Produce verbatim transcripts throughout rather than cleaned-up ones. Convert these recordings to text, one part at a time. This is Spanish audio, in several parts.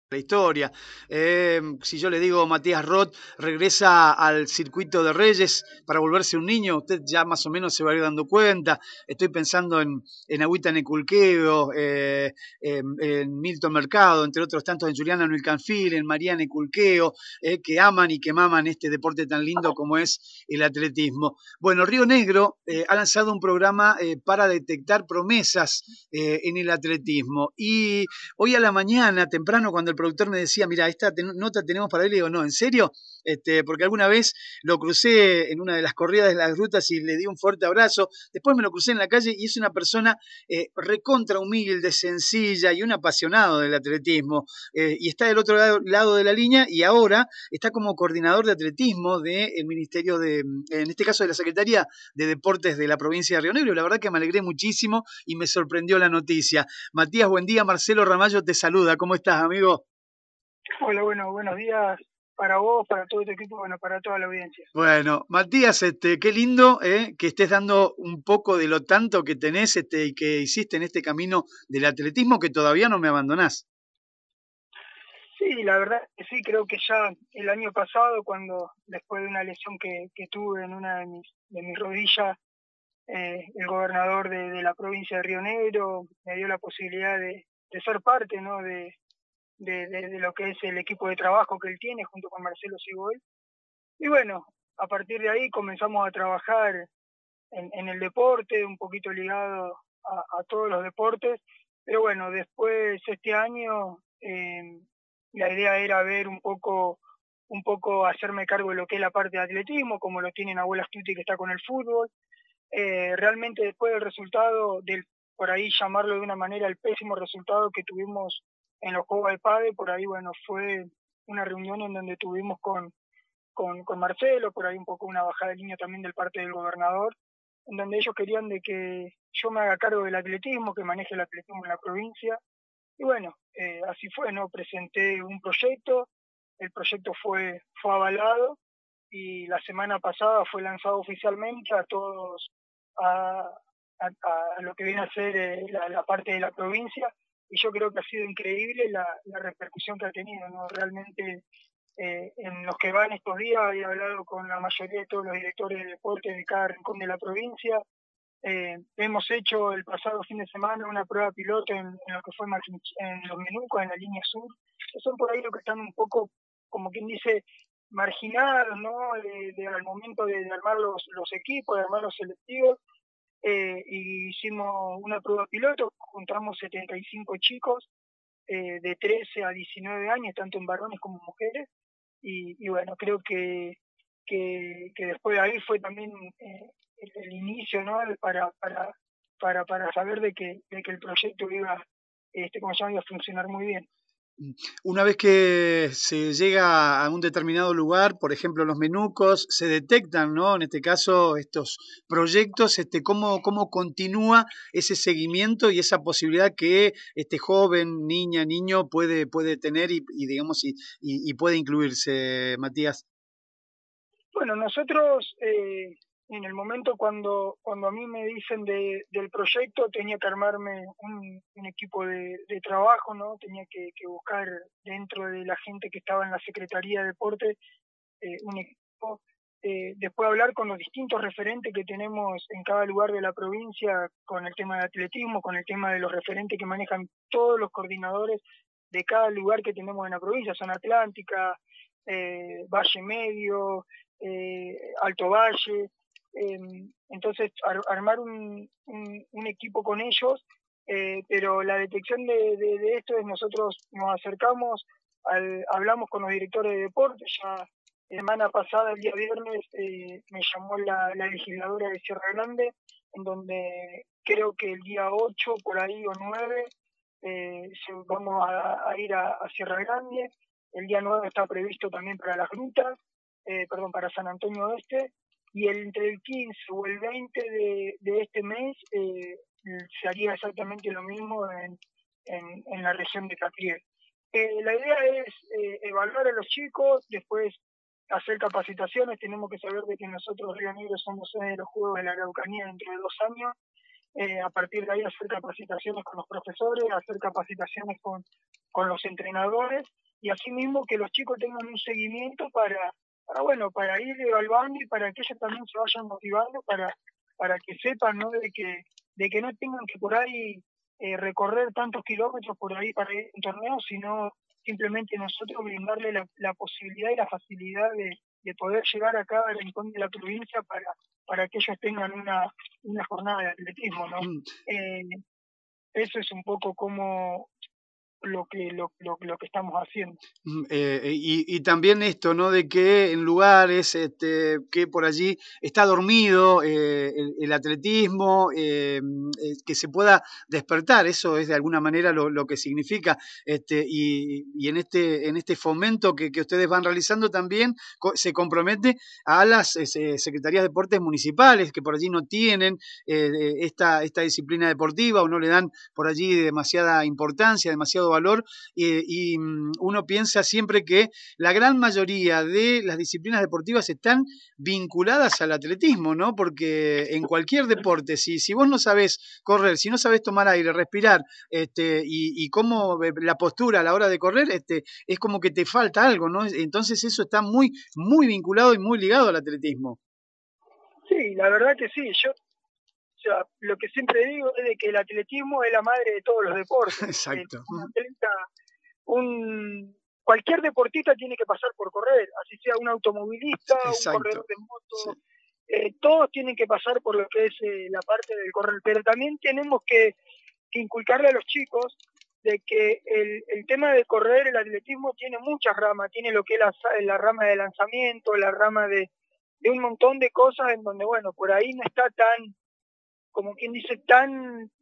la historia. Eh, si yo le digo Matías Roth regresa al circuito de Reyes para volverse un niño, usted ya más o menos se va a ir dando cuenta. Estoy pensando en, en Agüita Neculqueo, eh, en, en Milton Mercado, entre otros tantos, en Juliana Nuilcanfil, en María Neculqueo, eh, que aman y que maman este deporte tan lindo como es el atletismo. Bueno, Río Negro eh, ha lanzado un programa eh, para detectar promesas eh, en el atletismo. Y hoy a la mañana, temprano, cuando el productor me decía, mira, esta ten nota tenemos para él, le digo, no, ¿en serio? Este, porque alguna vez lo crucé en una de las corridas de las rutas y le di un fuerte abrazo. Después me lo crucé en la calle y es una persona eh, recontra humilde, sencilla y un apasionado del atletismo. Eh, y está del otro lado, lado de la línea y ahora está como coordinador de atletismo del Ministerio de, en este caso de la Secretaría de Deportes de la provincia de Río Negro. La verdad que me alegré muchísimo y me sorprendió la noticia. Matías, buen día. Marcelo Ramallo te saluda. ¿Cómo estás, amigo? Hola, bueno, buenos días para vos, para todo tu equipo, bueno, para toda la audiencia. Bueno, Matías, este, qué lindo eh, que estés dando un poco de lo tanto que tenés este, y que hiciste en este camino del atletismo que todavía no me abandonás. Sí, la verdad que sí, creo que ya el año pasado, cuando después de una lesión que, que tuve en una de mis, de mis rodillas, eh, el gobernador de, de la provincia de Río Negro me dio la posibilidad de, de ser parte, ¿no?, de, de, de, de lo que es el equipo de trabajo que él tiene junto con Marcelo Sigol. Y bueno, a partir de ahí comenzamos a trabajar en, en el deporte, un poquito ligado a, a todos los deportes, pero bueno, después este año eh, la idea era ver un poco, un poco hacerme cargo de lo que es la parte de atletismo, como lo tiene Nahuel Astuti que está con el fútbol. Eh, realmente después del resultado, del por ahí llamarlo de una manera, el pésimo resultado que tuvimos en los Juegos de Pade, por ahí bueno, fue una reunión en donde tuvimos con, con, con Marcelo, por ahí un poco una bajada de línea también del parte del gobernador, en donde ellos querían de que yo me haga cargo del atletismo, que maneje el atletismo en la provincia. Y bueno, eh, así fue, ¿no? Presenté un proyecto, el proyecto fue, fue avalado y la semana pasada fue lanzado oficialmente a todos, a, a, a lo que viene a ser eh, la, la parte de la provincia, y yo creo que ha sido increíble la, la repercusión que ha tenido, ¿no? Realmente eh, en los que van estos días he hablado con la mayoría de todos los directores de deporte de cada rincón de la provincia. Eh, hemos hecho el pasado fin de semana una prueba piloto en, en lo que fue en los Menucos, en la línea sur, que son por ahí los que están un poco, como quien dice, marginados, ¿no? De, de, al momento de, de armar los, los equipos, de armar los selectivos. Eh, y hicimos una prueba piloto, juntamos setenta y cinco chicos eh, de trece a diecinueve años, tanto en varones como mujeres. Y, y bueno, creo que, que, que después de ahí fue también eh, el, el inicio, ¿no? Para, para, para, para saber de que, de que el proyecto iba, este, como se llama, iba a funcionar muy bien. Una vez que se llega a un determinado lugar, por ejemplo los Menucos, se detectan, ¿no? En este caso, estos proyectos, este, ¿cómo, cómo continúa ese seguimiento y esa posibilidad que este joven, niña, niño puede, puede tener y, y digamos, y, y, y puede incluirse, Matías? Bueno, nosotros eh, en el momento cuando, cuando a mí me dicen de, del proyecto, tenía que armarme un, un equipo de, de trabajo, ¿no? Tenía que, que buscar dentro de la gente que estaba en la Secretaría de Deporte eh, un equipo, eh, después hablar con los distintos referentes que tenemos en cada lugar de la provincia, con el tema de atletismo, con el tema de los referentes que manejan todos los coordinadores de cada lugar que tenemos en la provincia, Zona Atlántica, eh, Valle Medio, eh, Alto Valle. Eh, entonces, ar armar un, un, un equipo con ellos, eh, pero la detección de, de, de esto es nosotros nos acercamos, al, hablamos con los directores de deporte. Ya la semana pasada, el día viernes, eh, me llamó la, la legisladora de Sierra Grande, en donde creo que el día ocho, por ahí, o nueve, eh, vamos a, a ir a, a Sierra Grande. El día nueve está previsto también para las grutas, eh, perdón, para San Antonio Oeste, y el, entre el quince o el veinte de, de este mes eh, se haría exactamente lo mismo en, en, en la región de Catriel. Eh, la idea es eh, evaluar a los chicos, después hacer capacitaciones. Tenemos que saber de que nosotros, Río Negro, somos sede de los Juegos de la Araucanía dentro de dos años, eh, a partir de ahí hacer capacitaciones con los profesores, hacer capacitaciones con, con los entrenadores, y asimismo que los chicos tengan un seguimiento para, para bueno, para ir evaluando y para que ellos también se vayan motivando para, para que sepan, ¿no? de que, de que no tengan que por ahí eh, recorrer tantos kilómetros por ahí para ir a un torneo, sino simplemente nosotros brindarle la, la posibilidad y la facilidad de, de poder llegar a cada rincón de la provincia para, para que ellos tengan una, una jornada de atletismo, ¿no? Mm. Eh, eso es un poco como lo que lo, lo, lo que estamos haciendo. Mm, eh, y, y también esto, ¿no? De que en lugares este, que por allí está dormido eh, el, el atletismo, eh, eh, que se pueda despertar, eso es de alguna manera lo, lo que significa. Este, y, y en este, en este fomento que, que ustedes van realizando también co se compromete a las eh, secretarías de deportes municipales, que por allí no tienen eh, esta, esta disciplina deportiva o no le dan por allí demasiada importancia, demasiado valor, eh, y uno piensa siempre que la gran mayoría de las disciplinas deportivas están vinculadas al atletismo, ¿no? Porque en cualquier deporte, si, si vos no sabés correr, si no sabés tomar aire, respirar, este, y, y cómo la postura a la hora de correr, este, es como que te falta algo, ¿no? Entonces eso está muy, muy vinculado y muy ligado al atletismo. Sí, la verdad que sí. Yo, o sea, lo que siempre digo es de que el atletismo es la madre de todos los deportes. Exacto. Eh, un atleta, un cualquier deportista tiene que pasar por correr, así sea un automovilista, un Exacto. corredor de moto, Sí. eh, todos tienen que pasar por lo que es eh, la parte del correr, pero también tenemos que, que inculcarle a los chicos de que el, el tema de correr, el atletismo tiene muchas ramas, tiene lo que es la, la rama de lanzamiento, la rama de, de un montón de cosas en donde, bueno, por ahí no está tan, como quien dice, tan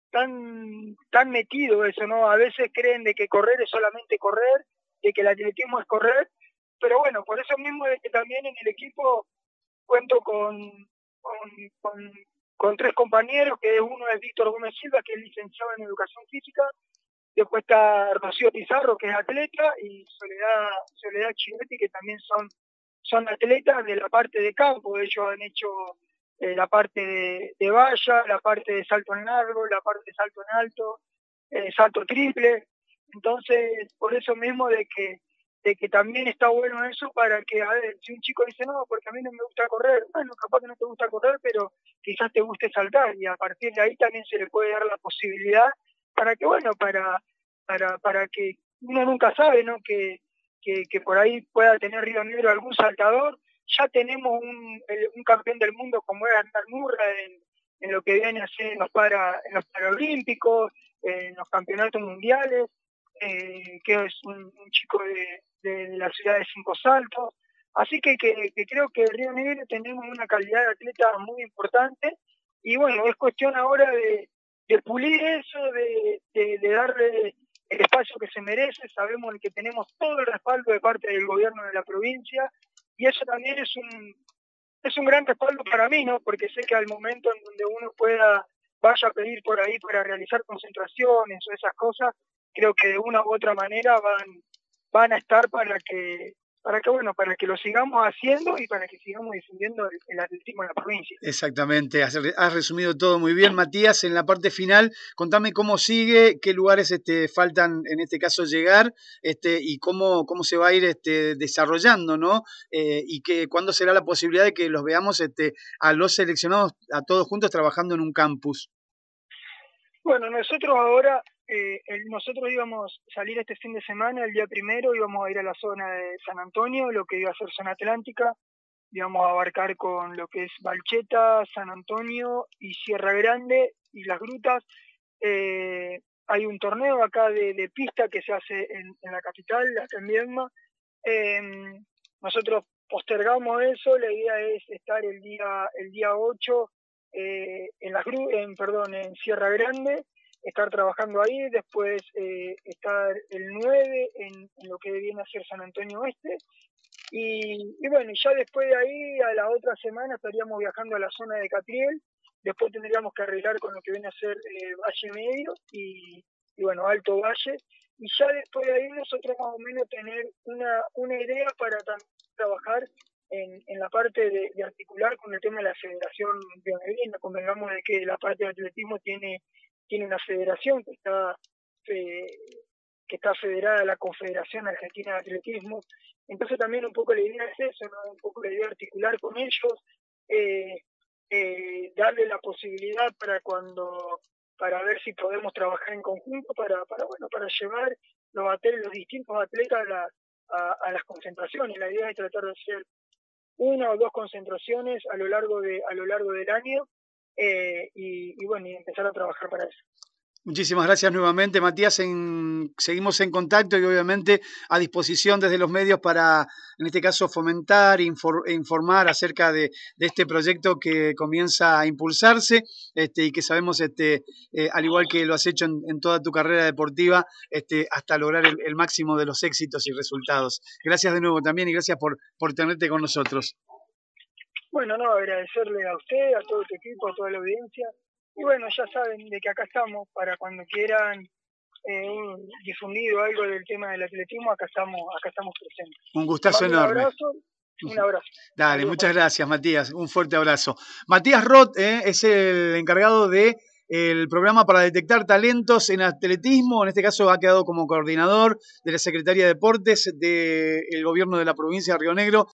tan tan metido eso, ¿no? A veces creen de que correr es solamente correr, de que el atletismo es correr, pero bueno, por eso mismo es que también en el equipo cuento con, con, con, con tres compañeros, que uno es Víctor Gómez Silva, que es licenciado en Educación Física, después está Rocío Pizarro, que es atleta, y Soledad, Soledad Chivetti, que también son, son atletas de la parte de campo. Ellos han hecho eh, la parte de, de valla, la parte de salto en largo, la parte de salto en alto, eh, salto triple. Entonces, por eso mismo de que de que también está bueno eso para que, a ver, si un chico dice, no, porque a mí no me gusta correr, bueno, capaz que no te gusta correr, pero quizás te guste saltar, y a partir de ahí también se le puede dar la posibilidad para que, bueno, para, para, para que uno nunca sabe, ¿no? Que, que, que por ahí pueda tener Río Negro algún saltador. Ya tenemos un, un campeón del mundo como es Hernán Murra en, en lo que viene a ser en los, para, en los Paralímpicos, en los campeonatos mundiales, eh, que es un, un chico de, de, de la ciudad de Cinco Saltos. Así que, que, que creo que en Río Negro tenemos una calidad de atleta muy importante, y bueno, es cuestión ahora de, de pulir eso, de, de, de darle el espacio que se merece. Sabemos que tenemos todo el respaldo de parte del gobierno de la provincia, y eso también es un, es un gran respaldo para mí, ¿no? Porque sé que al momento en donde uno pueda, vaya a pedir por ahí para realizar concentraciones o esas cosas, creo que de una u otra manera van, van a estar para que, para que, bueno, para que lo sigamos haciendo y para que sigamos difundiendo el, el atletismo en la provincia. Exactamente, has, has resumido todo muy bien, Matías. En la parte final, contame cómo sigue, qué lugares este, faltan en este caso llegar, este, y cómo, cómo se va a ir este, desarrollando, ¿no? Eh, y que cuándo será la posibilidad de que los veamos este, a los seleccionados, a todos juntos trabajando en un campus. Bueno, nosotros ahora, eh, el, nosotros íbamos a salir este fin de semana, el día primero, íbamos a ir a la zona de San Antonio, lo que iba a ser zona atlántica, íbamos a abarcar con lo que es Balcheta, San Antonio y Sierra Grande y las grutas. Eh, hay un torneo acá de, de pista que se hace en, en la capital, acá en Viedma. Eh, nosotros postergamos eso, la idea es estar el día el día ocho eh, en las gru en perdón en Sierra Grande, estar trabajando ahí, después eh, estar el nueve en, en lo que viene a ser San Antonio Oeste, y, y bueno, ya después de ahí a la otra semana estaríamos viajando a la zona de Catriel, después tendríamos que arreglar con lo que viene a ser eh, Valle Medio y, y bueno, Alto Valle, y ya después de ahí nosotros más o menos tener una, una idea para trabajar en, en la parte de, de articular con el tema de la Federación Rionegreña. Convengamos de que la parte de atletismo tiene, tiene una federación que está, eh, que está federada a la Confederación Argentina de Atletismo. Entonces también un poco la idea es eso, ¿no? Un poco la idea de articular con ellos, eh, eh, darle la posibilidad para cuando para ver si podemos trabajar en conjunto para, para bueno, para llevar los atletas, los distintos atletas a, la, a, a las concentraciones. La idea es tratar de hacer una o dos concentraciones a lo largo de a lo largo del año eh, y, y bueno, y empezar a trabajar para eso. Muchísimas gracias nuevamente, Matías. En, seguimos en contacto y obviamente a disposición desde los medios para, en este caso, fomentar e infor, informar acerca de, de este proyecto que comienza a impulsarse este, y que sabemos, este, eh, al igual que lo has hecho en, en toda tu carrera deportiva, este, hasta lograr el, el máximo de los éxitos y resultados. Gracias de nuevo también y gracias por, por tenerte con nosotros. Bueno, no, agradecerle a usted, a todo tu equipo, a toda la audiencia. Y bueno, ya saben de que acá estamos para cuando quieran eh, difundido algo del tema del atletismo, acá estamos, acá estamos presentes. Un gustazo Mando enorme. Un abrazo, un abrazo. Dale, Saludos, muchas gracias, Matías. Un fuerte abrazo. Matías Roth eh, es el encargado de el programa para detectar talentos en atletismo. En este caso ha quedado como coordinador de la Secretaría de Deportes del Gobierno de la provincia de Río Negro.